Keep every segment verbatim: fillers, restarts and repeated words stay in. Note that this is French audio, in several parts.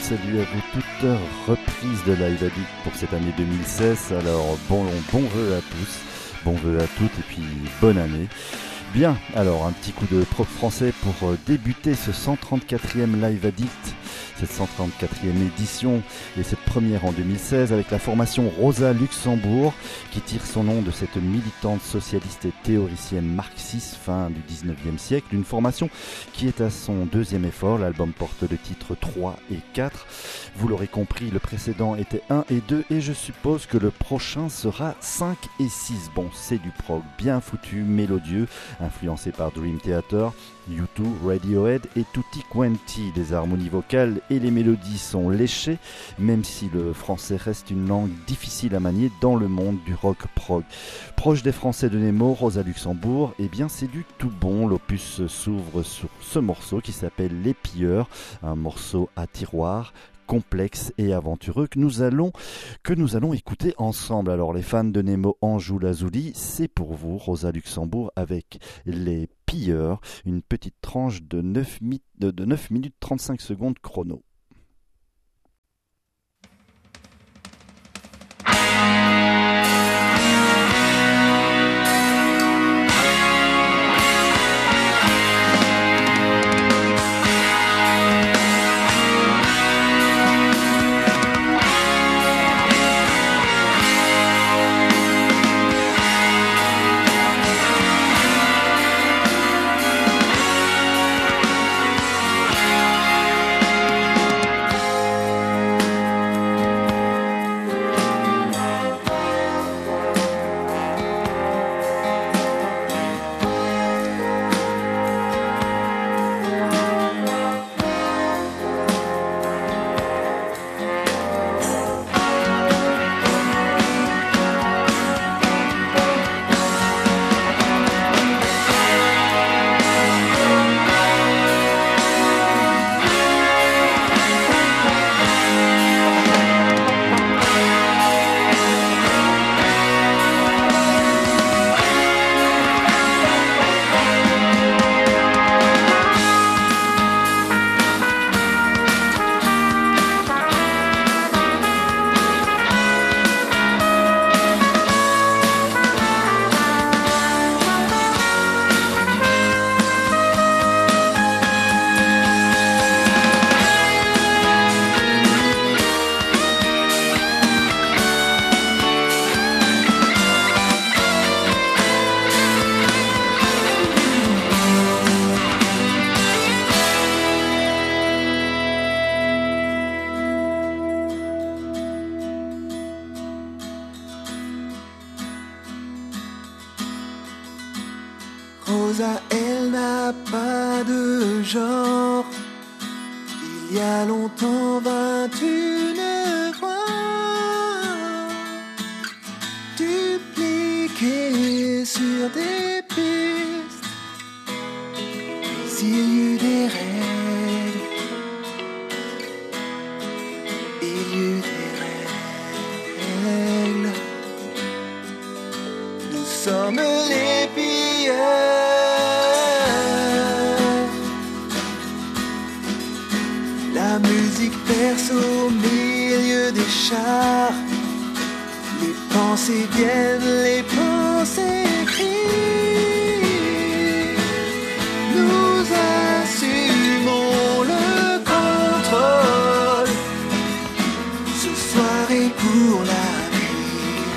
salut à vous toutes, reprise de Live Addict pour cette année deux mille seize, alors bon, bon vœu à tous, bon vœu à toutes et puis bonne année. Bien, alors un petit coup de prof français pour débuter ce cent trente-quatrième Live Addict, cette cent trente-quatrième édition et cette première en deux mille seize avec la formation Rosa Luxembourg qui tire son nom de cette militante socialiste et théoricienne marxiste fin du dix-neuvième siècle, une formation qui est à son deuxième effort. L'album porte le titre trois et quatre. Vous l'aurez compris, le précédent était un et deux et je suppose que le prochain sera cinq et six. Bon, c'est du prog bien foutu, mélodieux, influencé par Dream Theater, U deux, Radiohead et Tutti Quanti. Les harmonies vocales et les mélodies sont léchées, même si le français reste une langue difficile à manier dans le monde du rock prog. Proche des Français de Nemo, Rosa Luxembourg, eh bien c'est du tout bon. L'opus s'ouvre sur ce morceau qui s'appelle Les Pilleurs, un morceau à tiroir, complexe et aventureux que nous allons que nous allons écouter ensemble. Alors les fans de Nemo Anjou Lazuli, c'est pour vous Rosa Luxembourg avec Les Pilleurs, une petite tranche de neuf, mi- de, de neuf minutes trente-cinq secondes chrono. Rosa, elle n'a pas de genre. Il y a longtemps, vingt et une fois, dupliqué sur des pistes. S'il y eut des règles, il y eut des règles. Nous sommes les pilleurs. La musique perce au milieu des chars. Les pensées viennent, les pensées crient. Nous assumons le contrôle. Ce soir est pour la vie,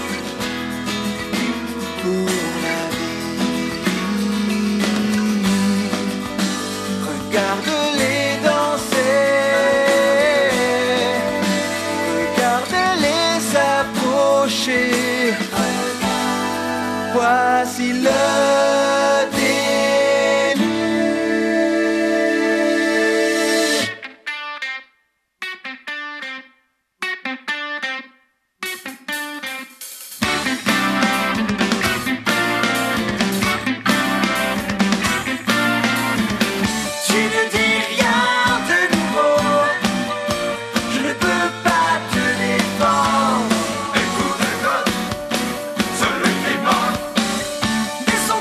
pour la vie. Regarde-les danser, regarde-les s'approcher. Voici le début. Tu ne dis rien de nouveau, je ne peux pas te défendre. Écoute, écoute, celui qui parle. Mais son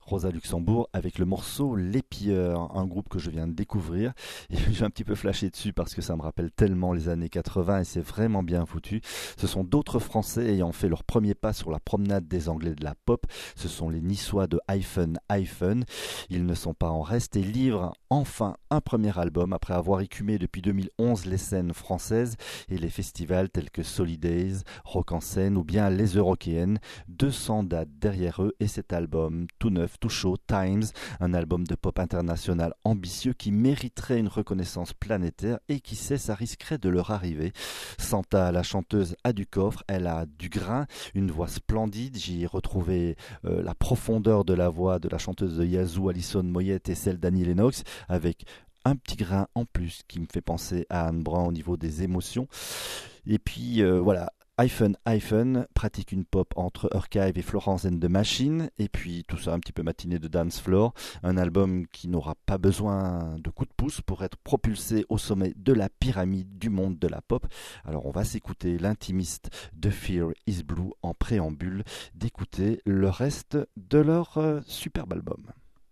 Rosa Luxembourg avec le morceau Les Pilleurs, un groupe que je viens de découvrir et j'ai un petit peu flashé dessus parce que ça me rappelle tellement les années quatre-vingts et c'est vraiment bien foutu. Ce sont d'autres Français ayant fait leur premier pas sur la promenade des Anglais de la pop. Ce sont les Niçois de Hyphen Hyphen. Ils ne sont pas en reste et livrent enfin un premier album après avoir écumé depuis deux mille onze les scènes françaises et les festivals tels que Solidays, Rock en scène ou bien les Eurockéennes. deux cents dates derrière eux et cet album tout neuf, tout chaud, Times, un album de pop international ambitieux qui mériterait une reconnaissance planétaire et qui sait, ça risquerait de leur arriver. Santa, la chanteuse, a du coffre, elle a du grain, une voix splendide. J'y ai retrouvé euh, la profondeur de la voix de la chanteuse de Yazoo, Alison Moyet et celle d'Annie Lennox, avec un petit grain en plus qui me fait penser à Anne Brun au niveau des émotions. Et puis euh, voilà, Hyphen Hyphen pratique une pop entre Archive et Florence and the Machine, et puis tout ça un petit peu matinée de dance floor, un album qui n'aura pas besoin de coups de pouce pour être propulsé au sommet de la pyramide du monde de la pop. Alors on va s'écouter l'intimiste de Fear is Blue en préambule, d'écouter le reste de leur euh, superbe album.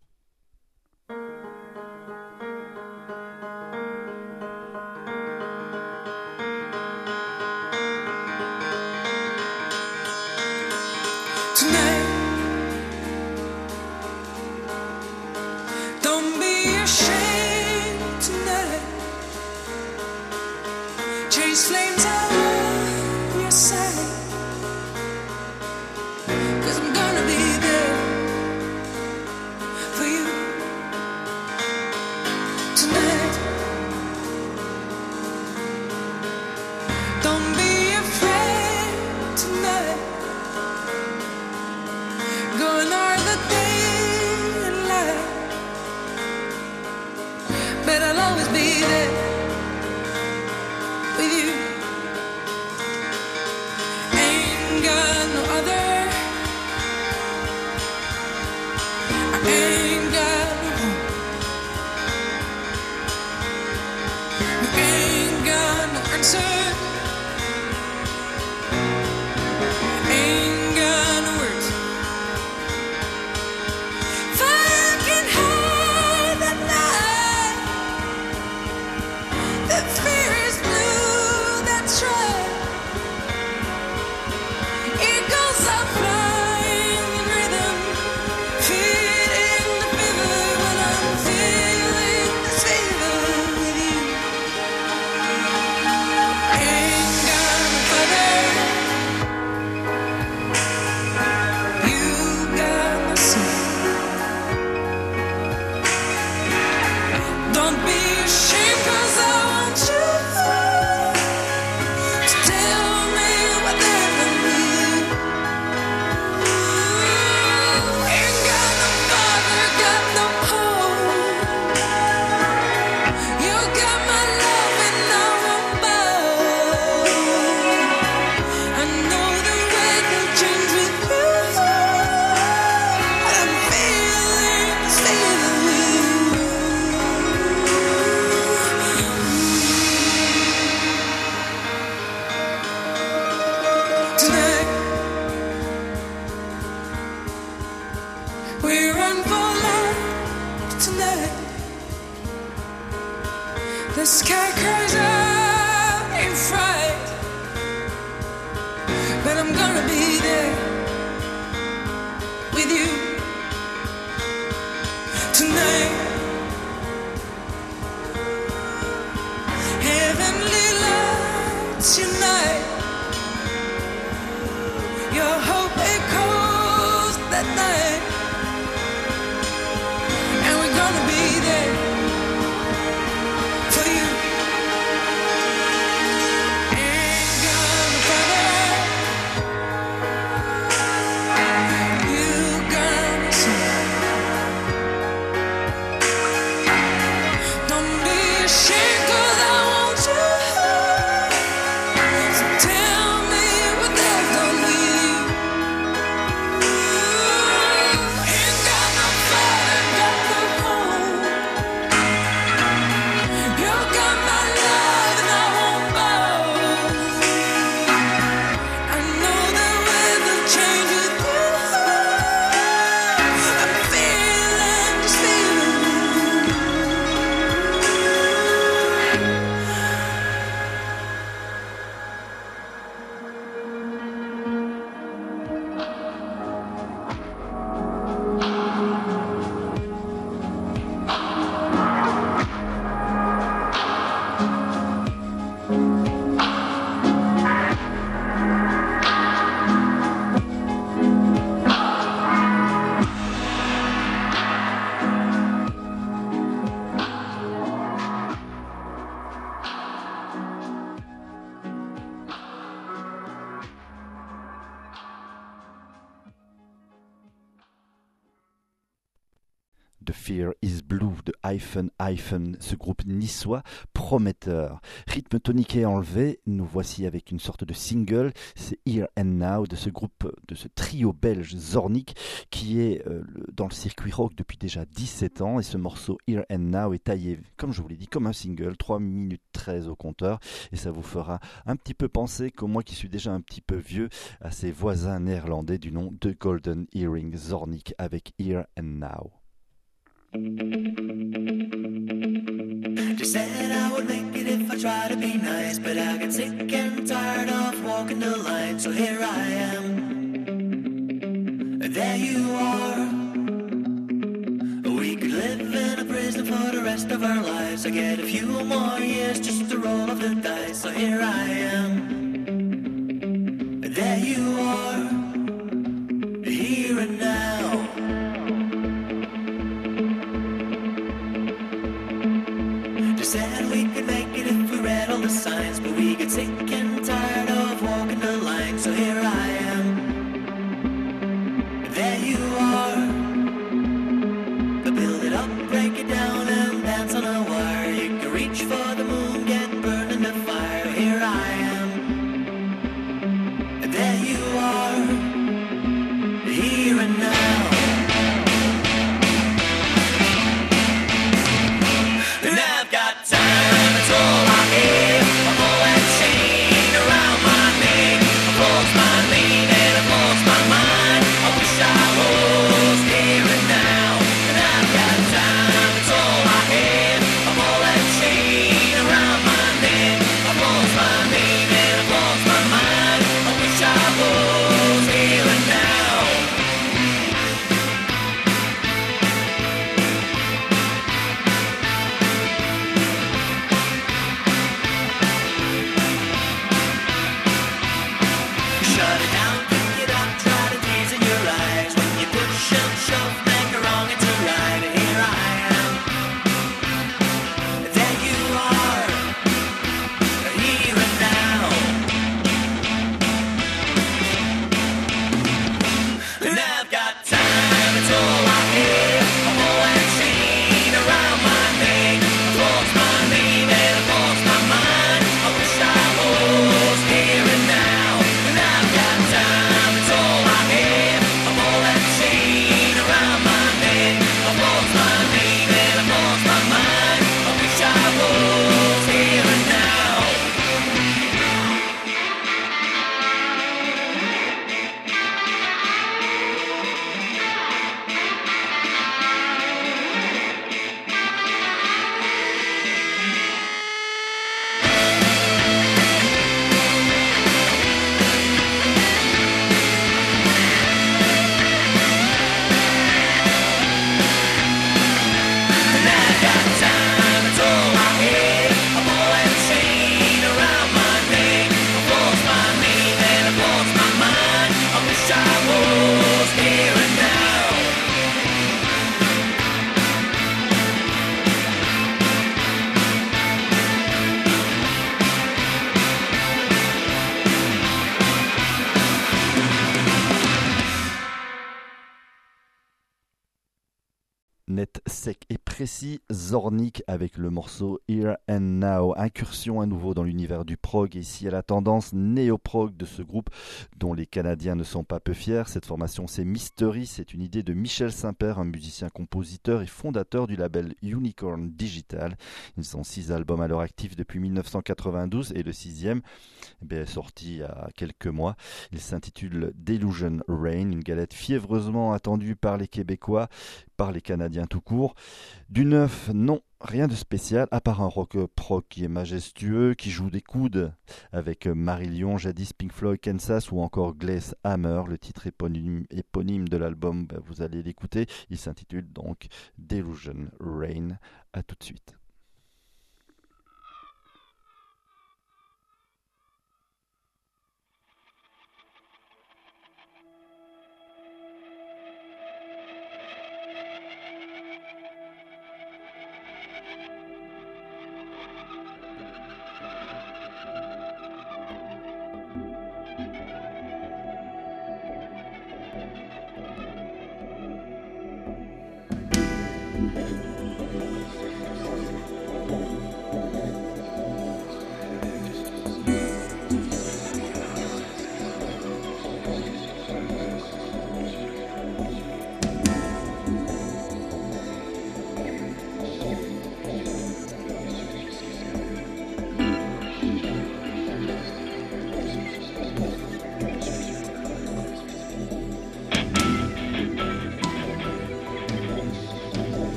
Flames on your side, 'cause I'm gonna be there for you tonight. Don't be afraid tonight. Gone are the day and light, but I'll always be there with you. The Fear is Blue de Hyphen Hyphen, ce groupe niçois prometteur. Rythme toniqué enlevé, nous voici avec une sorte de single, c'est Here and Now de ce groupe, de ce trio belge Zornik qui est euh, dans le circuit rock depuis déjà dix-sept ans, et ce morceau Here and Now est taillé, comme je vous l'ai dit, comme un single, trois minutes treize au compteur, et ça vous fera un petit peu penser, comme moi qui suis déjà un petit peu vieux, à ses voisins néerlandais du nom de Golden Earring Zornik avec Here and Now. Just said I would make it if I try to be nice, but I get sick and tired of walking the line, so here I am. There you are. We could live in a prison for the rest of our lives. I get a few more years just to roll of the dice, so here I am. There you are. Here and now. Said we could make it if we read all the signs, but we get sick and tired of walking the line, so here I am. There you are. Build it up, break it down, and dance on a wire. You can reach for the moon, get burned in the fire. Here I am. There you are. Here and now. And I've got time, that's all I have. A ball and chain around my neck. I close my name and I close my mind. I wish I was here and now. And I've got time, that's all I have. A ball and chain around my neck. I close my name and I close my mind. I wish I was here and now. Shut it down, pick it up, try to tease in your eyes. When you push and shove, make a wrong into right. And here I am. There you are. Here and now. And I've got time, it's all I have. A ball and chain around my neck. I close my name and I close my mind. I wish I was here and now. And I've got time, it's all I have. A ball and chain around my neck. I close my name and I close my mind. I wish I was here and now. And I've got time, it's all I have. A ball and chain around my neck. I close my name and I close my mind. I wish I was here and now. Net, sec et précis, Zornik avec le morceau Here and Now. Incursion à nouveau dans l'univers du prog, ici à la tendance néo-prog de ce groupe dont les Canadiens ne sont pas peu fiers. Cette formation, c'est Mystery, c'est une idée de Michel Saint-Père, un musicien, compositeur et fondateur du label Unicorn Digital. Ils sont six albums à leur actif depuis mille neuf cent quatre-vingt-douze et le sixième eh bien, est sorti il y a quelques mois. Il s'intitule Delusion Rain, une galette fiévreusement attendue par les Québécois, par les Canadiens tout court. Du neuf, non, rien de spécial, à part un rock prog qui est majestueux, qui joue des coudes avec Marillion, jadis Pink Floyd, Kansas ou encore Glass Hammer. Le titre éponyme, éponyme de l'album, ben, vous allez l'écouter. Il s'intitule donc Delusion Rain. À tout de suite.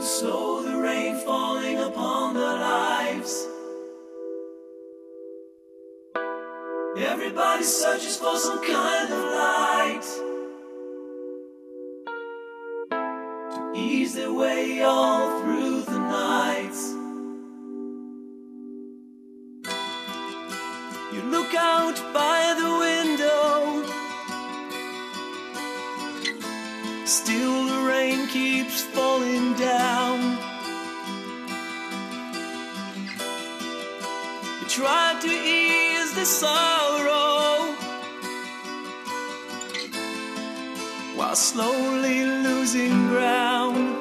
So the rain falling upon their lives. Everybody searches for some kind of light to ease their way all through the night. You look out by the window, still the rain keeps falling down. You try to ease the sorrow while slowly losing ground.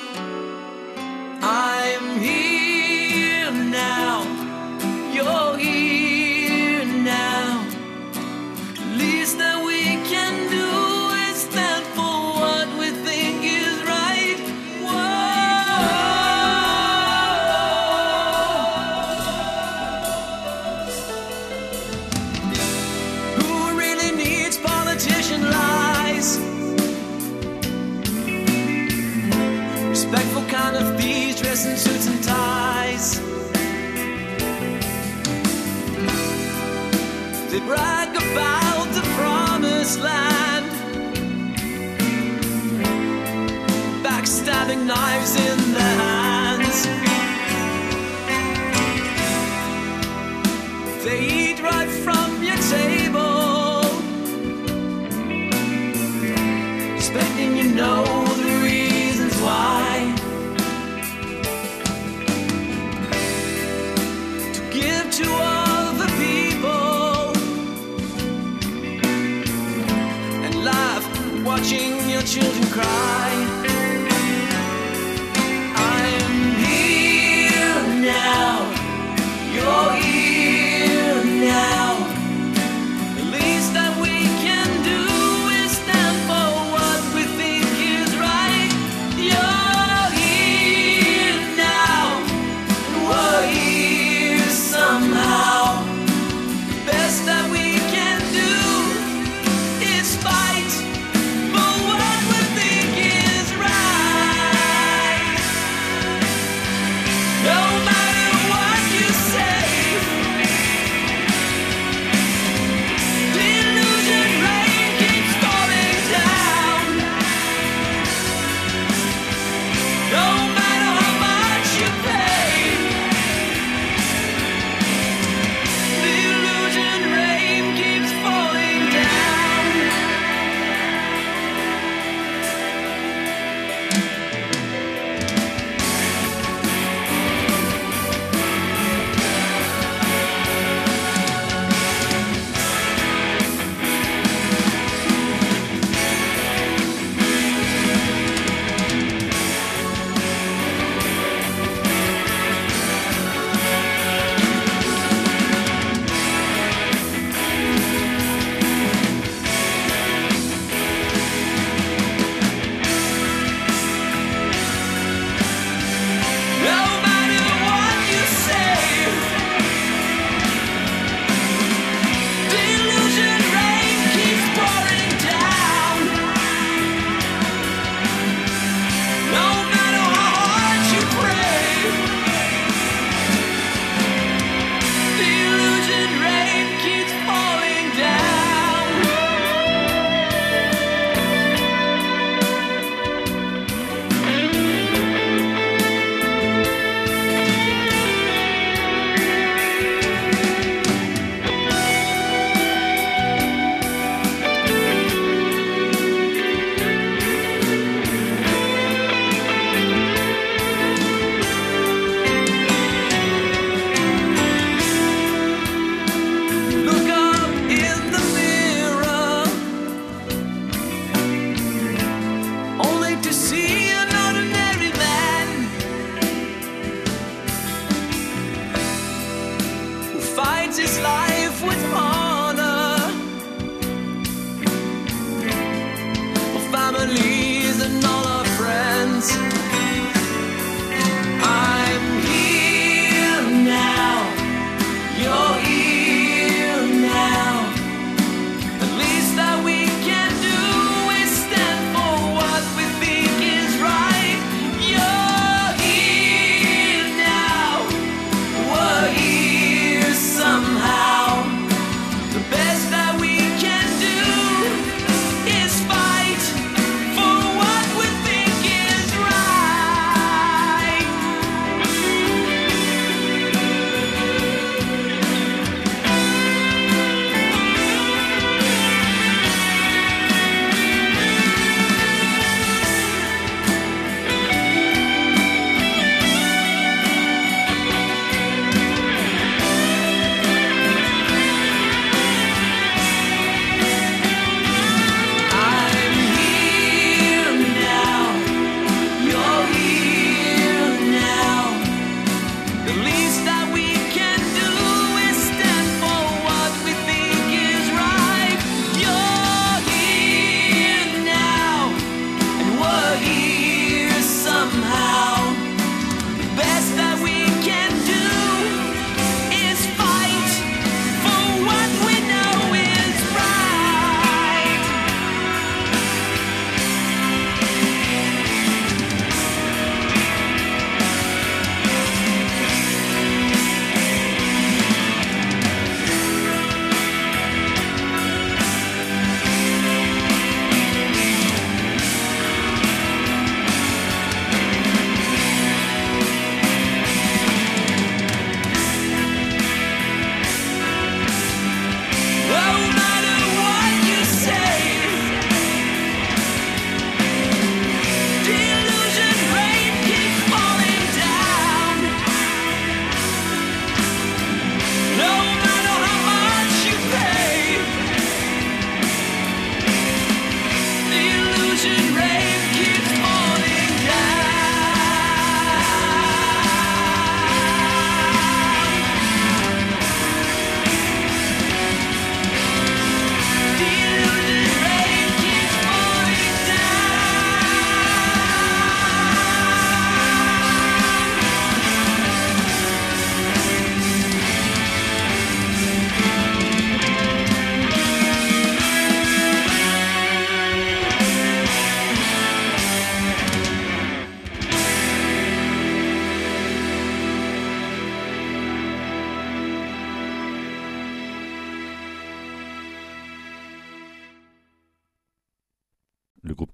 I'm here now, you're here now. Least that we can do is stand for what we think is right. Whoa. Who really needs politician lies? Respectful kind of thieves dressed in suits and ties. They brag about the promised land, backstabbing knives in their hands. They eat right from your table, expecting you know the reasons why. To give to all the people and laugh watching your children cry. I'm here now, you're here now. The least that we can do is stand for what we think is right. You're here now, and we're here somehow. The best that we can do is fight for what we think is right.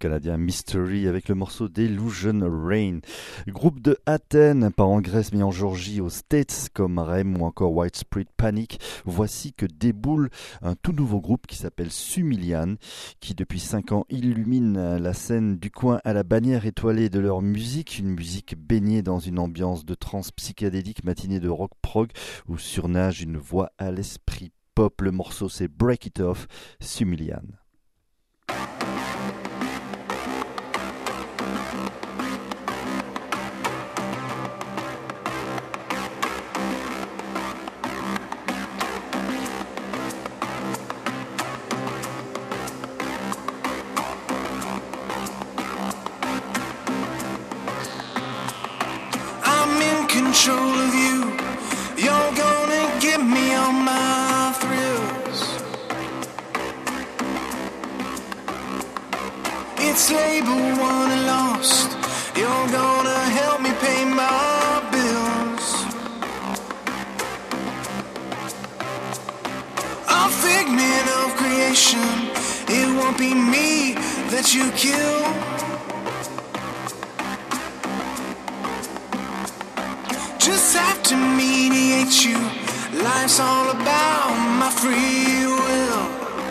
canadien Mystery avec le morceau Delusion Rain. Groupe de Athènes, pas en Grèce mais en Géorgie, aux States, comme R E M ou encore Widespread Panic. Voici que déboule un tout nouveau groupe qui s'appelle Sumilian, qui depuis cinq ans illumine la scène du coin à la bannière étoilée de leur musique, une musique baignée dans une ambiance de trance psychédélique matinée de rock prog où surnage une voix à l'esprit pop. Le morceau c'est Break It Off, Sumilian. Control of you, you're gonna give me all my thrills. It's label won and lost. You're gonna help me pay my bills. A figment of creation. It won't be me that you kill. Just have to mediate you. Life's all about my free will.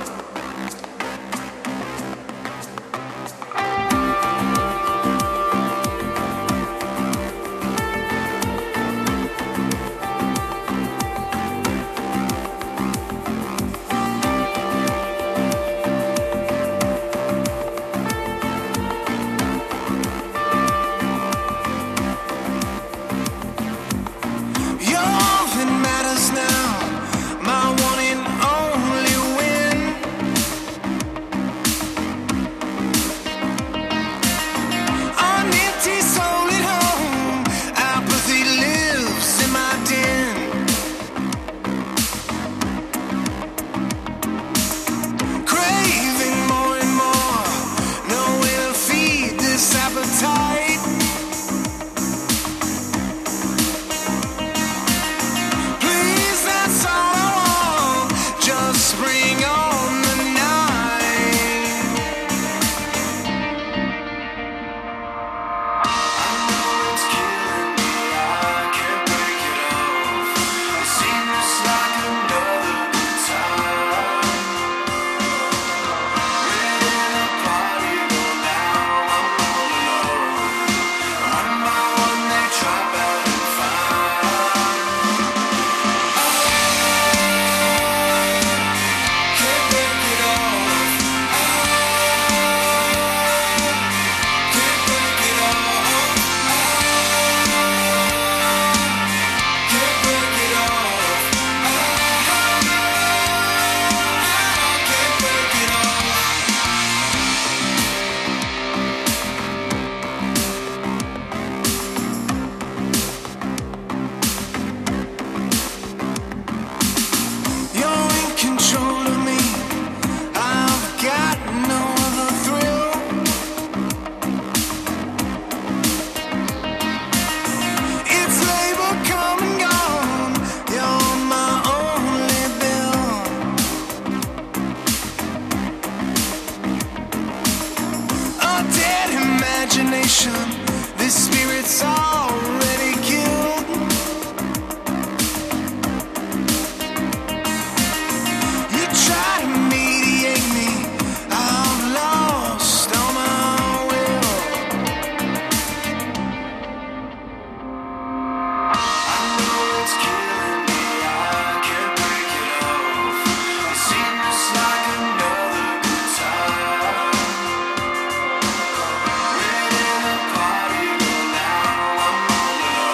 This spirit's already killed. You try to mediate me, I've lost all my will. I know it's killing me, I can't break it off. It seems like another good time. Ready to party, but now I'm all alone.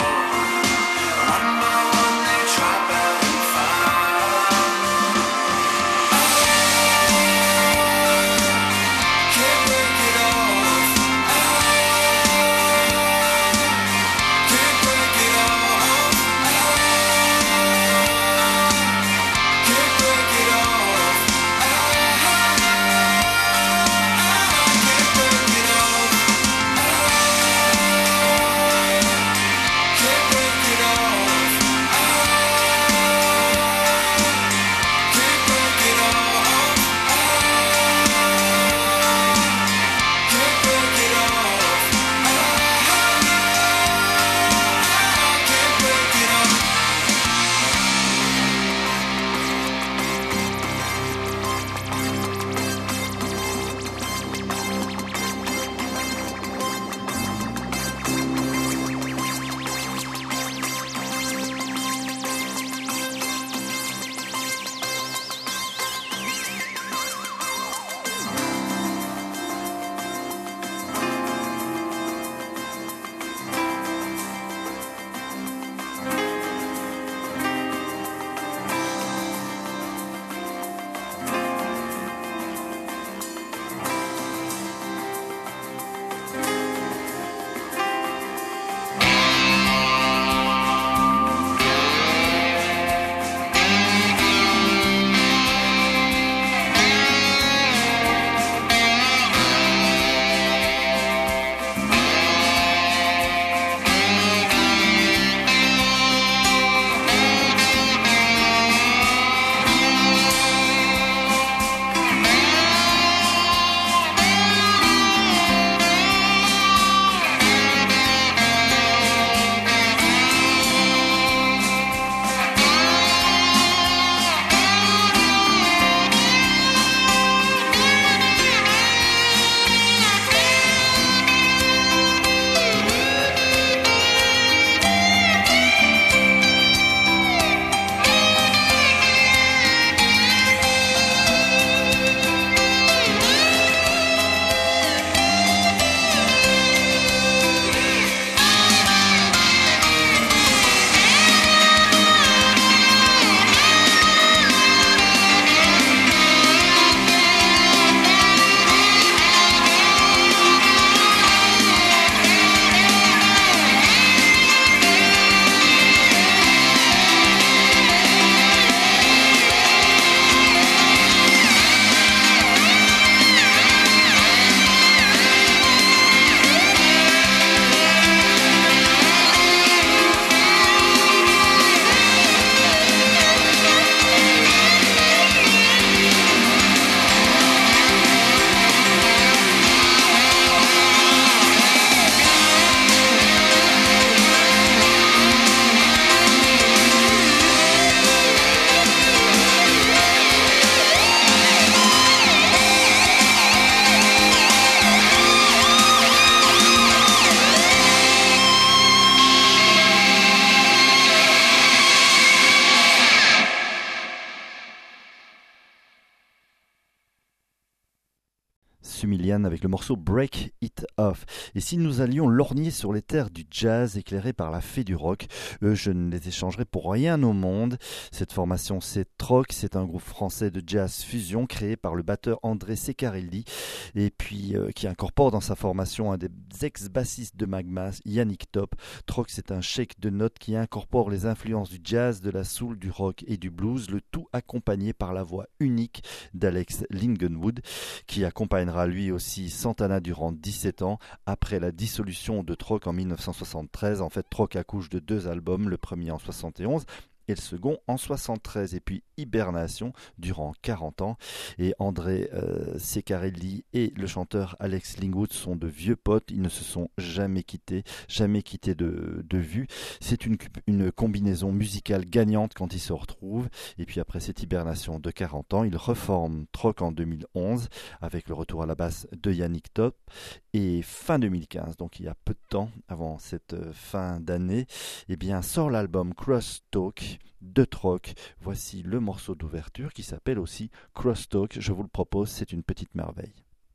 Alien avec le morceau Break It Off. Et si nous allions lorgner sur les terres du jazz éclairés par la fée du rock, eux je ne les échangerais pour rien au monde. Cette formation c'est Troc, c'est un groupe français de jazz fusion créé par le batteur André Ceccarelli et puis euh, qui incorpore dans sa formation un des ex-bassistes de Magma, Yannick Top. Troc c'est un shake de notes qui incorpore les influences du jazz, de la soul, du rock et du blues, le tout accompagné par la voix unique d'Alex Lingenwood, qui accompagnera lui aussi Santana durant dix-sept ans. Après la dissolution de Troc en dix-neuf cent soixante-treize, en fait Troc accouche de deux albums, le premier en soixante et onze et le second en soixante-treize, et puis Hibernation durant quarante ans. Et André euh, Ceccarelli et le chanteur Alex Lingenwood sont de vieux potes, ils ne se sont jamais quittés, jamais quittés de, de vue. C'est une, une combinaison musicale gagnante quand ils se retrouvent. Et puis après cette Hibernation de quarante ans, ils reforment Troc en deux mille onze avec le retour à la basse de Yannick Top. Et fin deux mille quinze, donc il y a peu de temps avant cette fin d'année, eh bien sort l'album Crosstalk de Troc. Voici le morceau d'ouverture qui s'appelle aussi Crosstalk. Je vous le propose, c'est une petite merveille.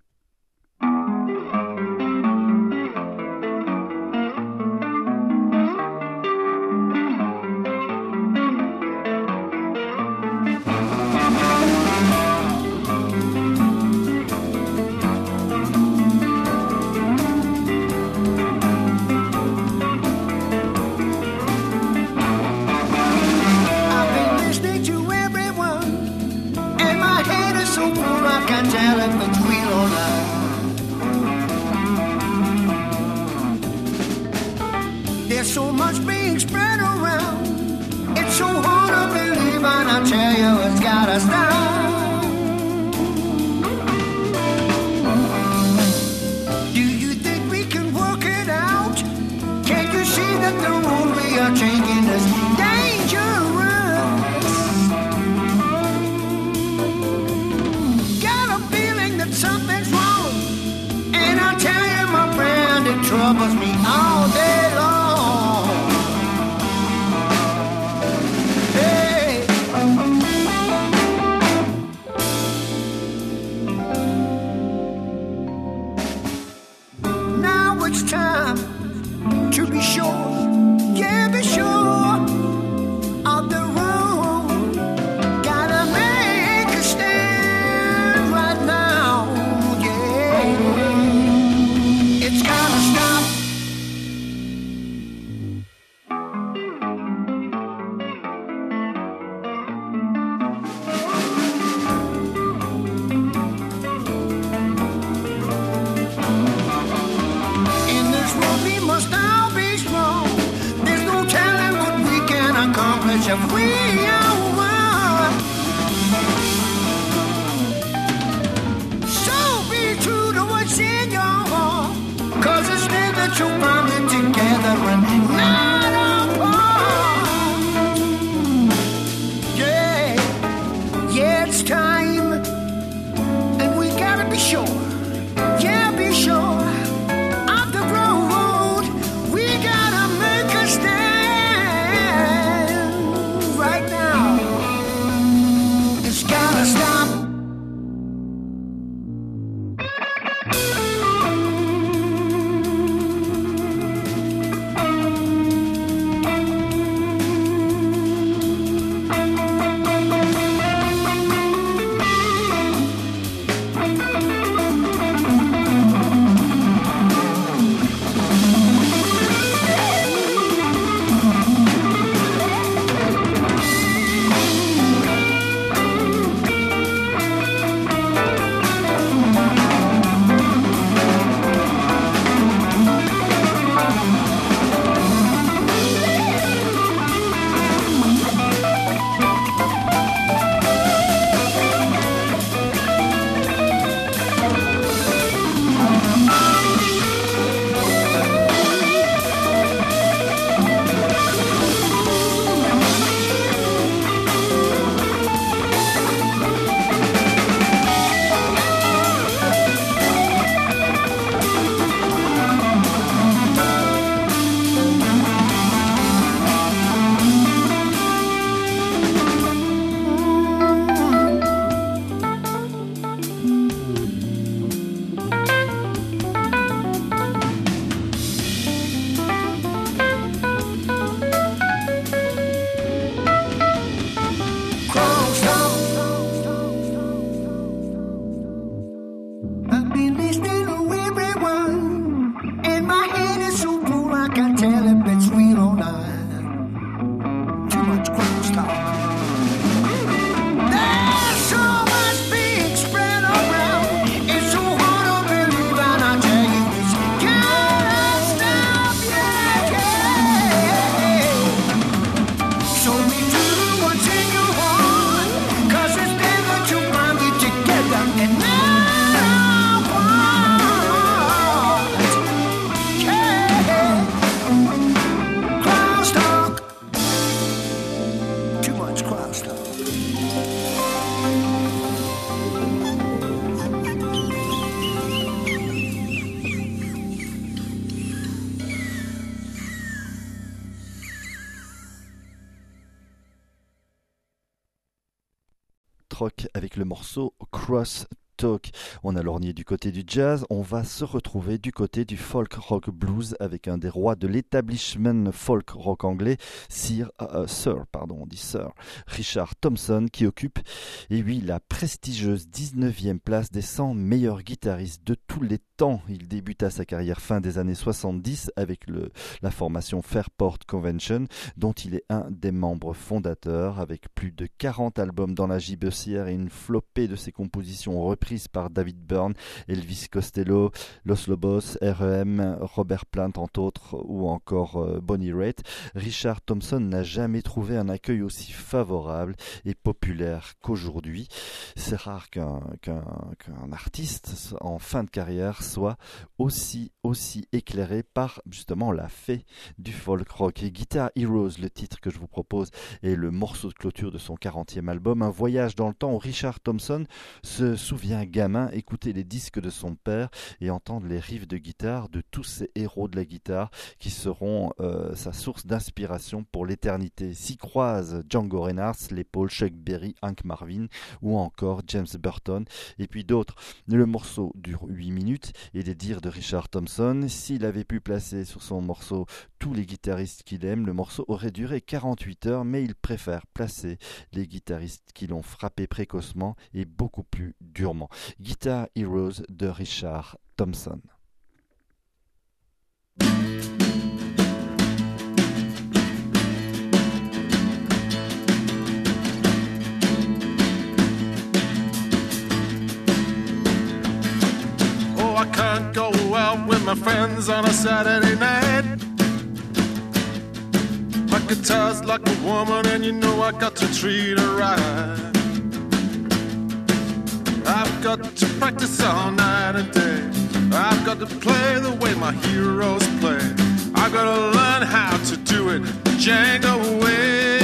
There's so much being spread around. It's so hard to believe, and I tell you, it's gotta stop. Do you think we can work it out? Can't you see that the road we are taking is dangerous? Got a feeling that something's wrong, and I tell you, my friend, it troubles me all day long. Time to be sure, yeah, be sure of the road. Gotta make a stand right now, yeah. It's gotta stop. If we are one, so be true to what's in your heart, 'cause it's there that you'll find it together and not apart. Yeah, yeah, it's time, and we gotta be sure, yeah, be sure of the road. We gotta make a stand. krautrock avec le morceau Cross Talk. On a lorgné du côté du jazz, on va se retrouver du côté du folk rock blues avec un des rois de l'établissement folk rock anglais, Sir, euh, Sir, pardon, on dit Sir, Richard Thompson, qui occupe, et oui, la prestigieuse dix-neuvième place des cent meilleurs guitaristes de tous les temps. Il débuta sa carrière fin des années soixante-dix avec le, la formation Fairport Convention, dont il est un des membres fondateurs, avec plus de quarante albums dans la gibecière et une flopée de ses compositions reprises par David Byrne, Elvis Costello, Los Lobos, R E M, Robert Plant entre autres, ou encore euh, Bonnie Raitt. Richard Thompson n'a jamais trouvé un accueil aussi favorable et populaire qu'aujourd'hui. C'est rare qu'un, qu'un, qu'un artiste en fin de carrière soit aussi, aussi éclairé par justement la fée du folk rock. Et Guitar Heroes, le titre que je vous propose, est le morceau de clôture de son quarantième album, un voyage dans le temps où Richard Thompson se souvient gamin écouter les disques de son père et entendre les riffs de guitare de tous ces héros de la guitare qui seront euh, sa source d'inspiration pour l'éternité. S'y croisent Django Reinhardt, les Paul, Chuck Berry, Hank Marvin ou encore James Burton et puis d'autres. Le morceau dure huit minutes et les dires de Richard Thompson, s'il avait pu placer sur son morceau tous les guitaristes qu'il aime, le morceau aurait duré quarante-huit heures, mais il préfère placer les guitaristes qui l'ont frappé précocement et beaucoup plus durement. Guitar Heroes de Richard Thompson. Oh, I can't go out with my friends on a Saturday night. My guitar's like a woman and you know I got to treat her right. I've got to practice all night and day. I've got to play the way my heroes play. I've got to learn how to do it Django way.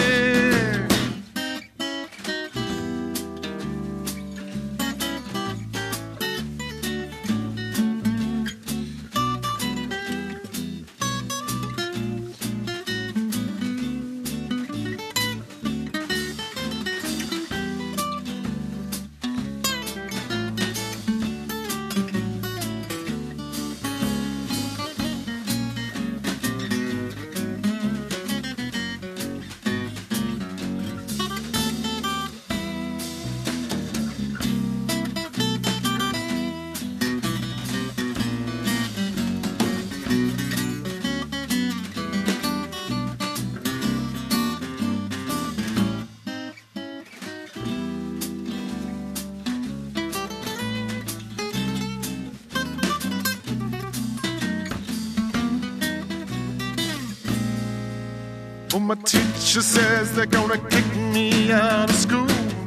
Well, my teacher says they're gonna kick me out of school,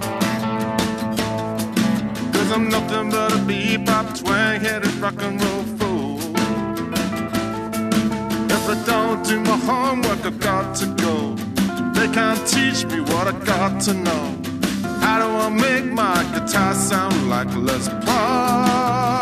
'cause I'm nothing but a bebop, twang-headed rock and roll fool. If I don't do my homework, I've got to go. They can't teach me what I got to know. How do I make my guitar sound like Les Paul?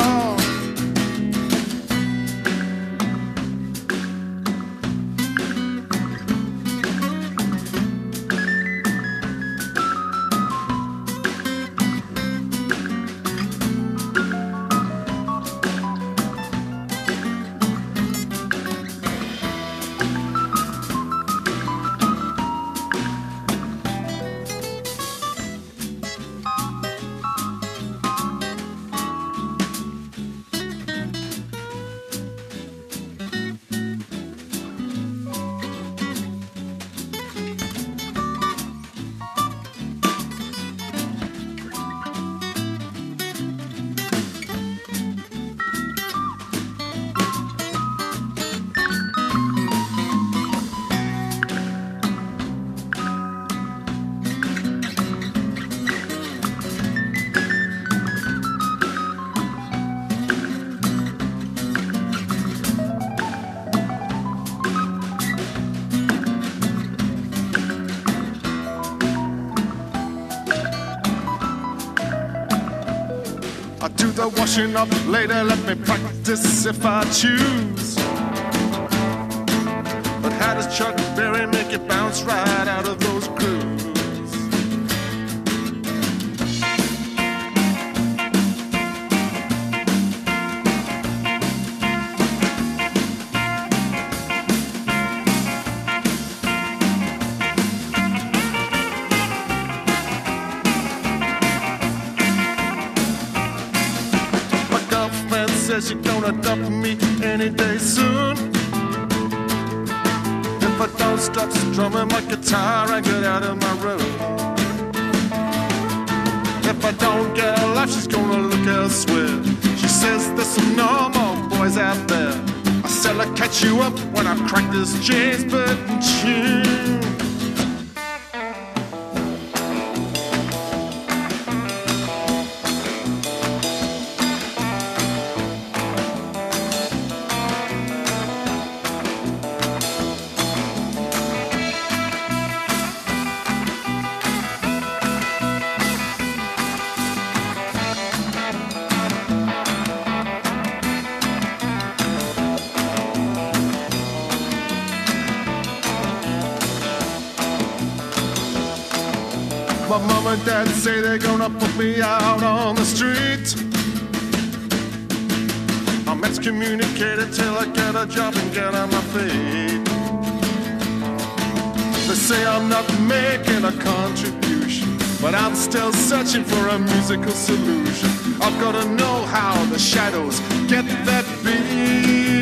The washing up later, let me practice if I choose. But how does Chuck Berry make it bounce right out of those grooves? gonna dump me any day soon. If I don't stop strumming my guitar and get out of my room. If I don't get a laugh, she's gonna look elsewhere. She says there's some normal boys out there. I said I'll catch you up when I crack this James Burton tune. My mom and dad say they're gonna put me out on the street. I'm excommunicated till I get a job and get on my feet. They say I'm not making a contribution, but I'm still searching for a musical solution. I've gotta know how the shadows get that beat.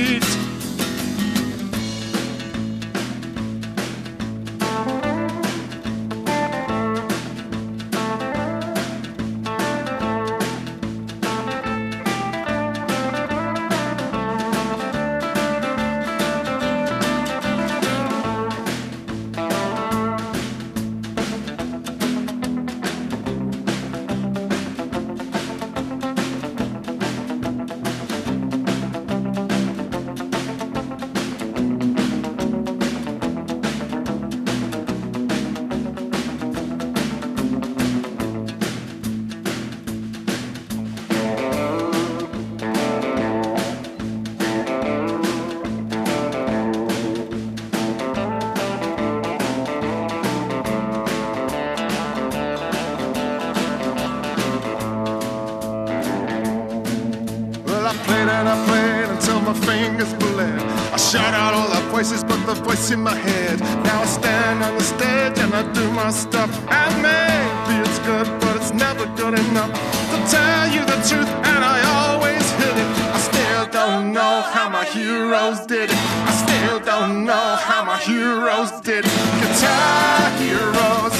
Shout out all the voices but the voice in my head. Now I stand on the stage and I do my stuff. And maybe it's good but it's never good enough. To tell you the truth and I always hit it. I still don't know how my heroes did it. I still don't know how my heroes did it. Guitar heroes,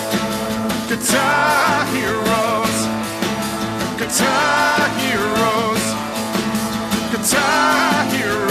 guitar heroes, guitar heroes, guitar heroes.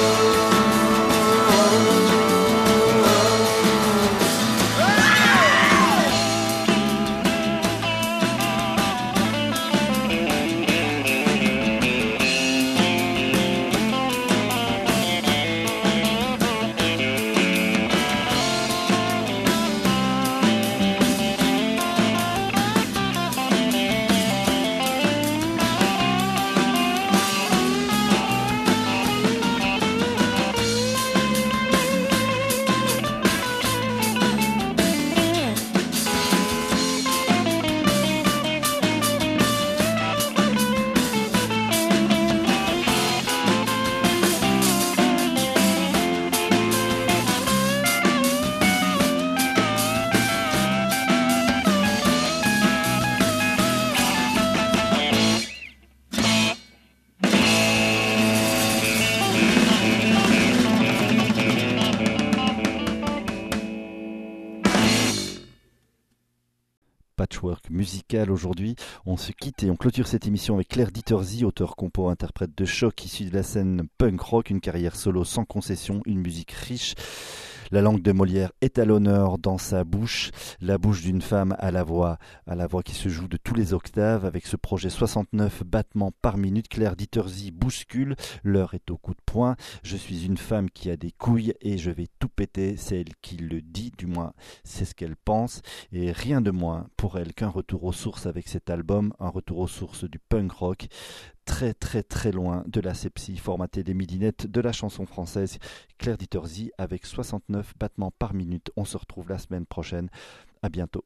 Patchwork musical aujourd'hui. On se quitte et on clôture cette émission avec Claire Dieterzy, auteur, compo, interprète de choc issu de la scène punk rock, une carrière solo sans concession, une musique riche. La langue de Molière est à l'honneur dans sa bouche, la bouche d'une femme à la voix, à la voix qui se joue de tous les octaves. Avec ce projet soixante-neuf battements par minute, Claire Dieterzy bouscule, l'heure est au coup de poing. Je suis une femme qui a des couilles et je vais tout péter, c'est elle qui le dit, du moins c'est ce qu'elle pense. Et rien de moins pour elle qu'un retour aux sources avec cet album, un retour aux sources du punk rock. Très très très loin de l'asepsie formatée des midinettes de la chanson française. Claire Dieterzy avec soixante-neuf battements par minute. On se retrouve la semaine prochaine. À bientôt.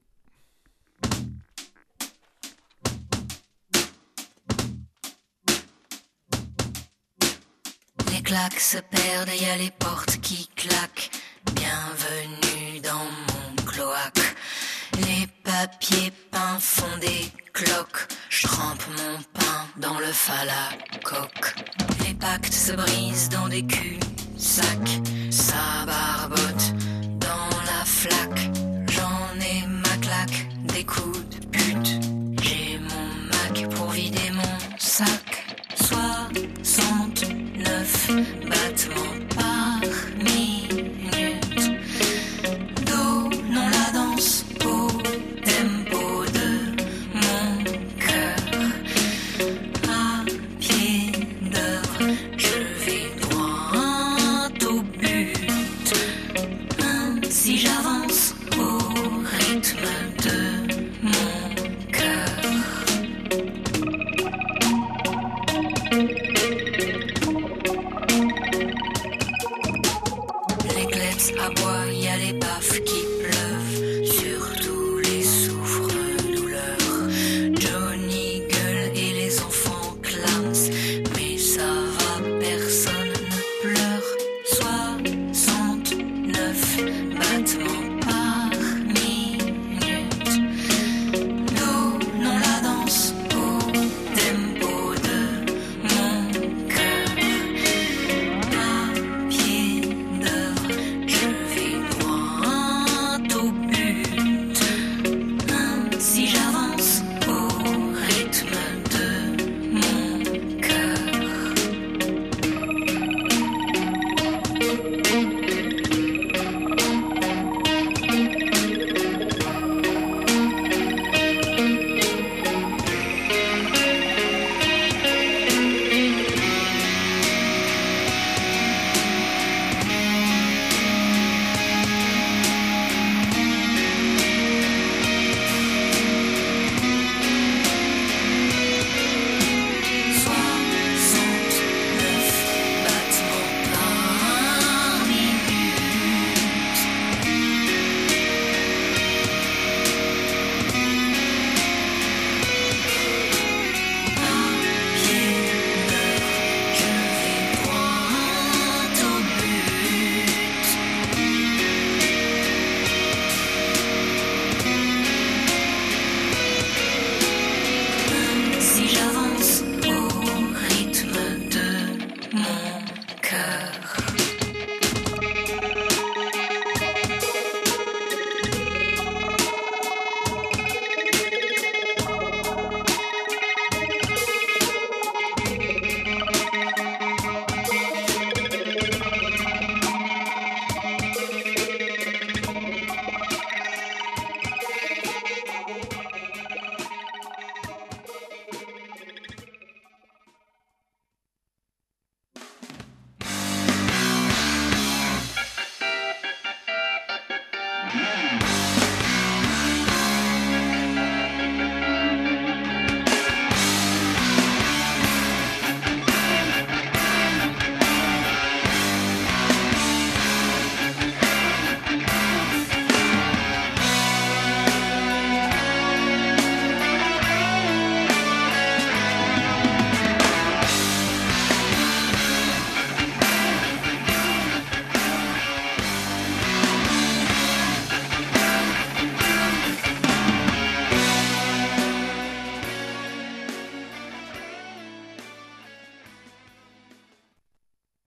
Les claques se perdent et y a les portes qui claquent. Bienvenue dans mon cloaque. Les papier peint font des cloques. Je trempe mon pain dans le falacoque. Les pactes se brisent dans des culs-sacs. Ça barbote dans la flaque. J'en ai ma claque, des coups de pute. J'ai mon Mac pour vider mon sac. Soixante-neuf battements par minute. Donnons la danse au tempo de mon cœur. À pied d'œuvre, je vais droit au but. Ainsi j'avance au rythme de mon cœur. Les glets aboient, y a les baffles qui pleurent.